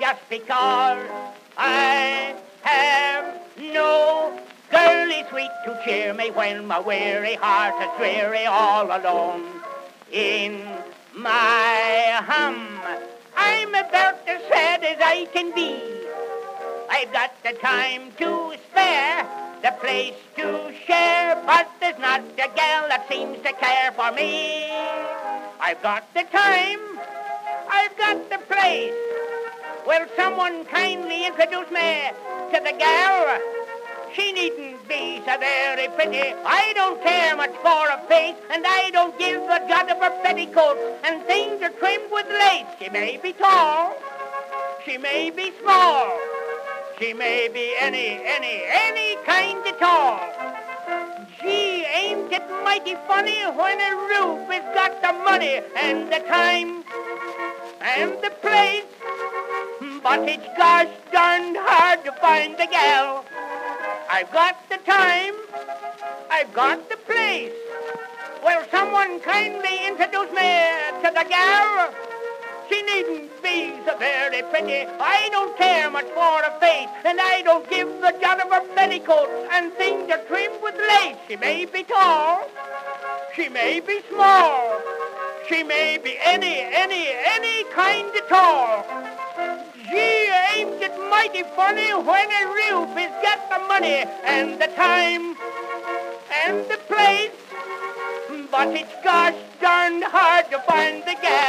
just because I have no girlie sweet to cheer me when my weary heart is dreary all alone in my hum. I'm about as sad as I can be. I've got the time to spare, the place to share, but there's not a gal that seems to care for me. I've got the time, I've got the place. Will someone kindly introduce me to the gal? She needn't be so very pretty. I don't care much for her face, and I don't give a jot of her petticoats, and things are trimmed with lace. She may be tall, she may be small, she may be any kind at all. Gee, ain't it mighty funny when a rube has got the money and the time and the place? But it's gosh darned hard to find the gal. I've got the time, I've got the place. Will someone kindly introduce me to the gal? She needn't be so very pretty. I don't care much for her face, and I don't give a jot of her petticoats, and things are trimmed with lace. She may be tall, she may be small, she may be any kind at all. Gee, ain't it mighty funny when a rube has got the money and the time and the place? But it's gosh darned hard to find the gal.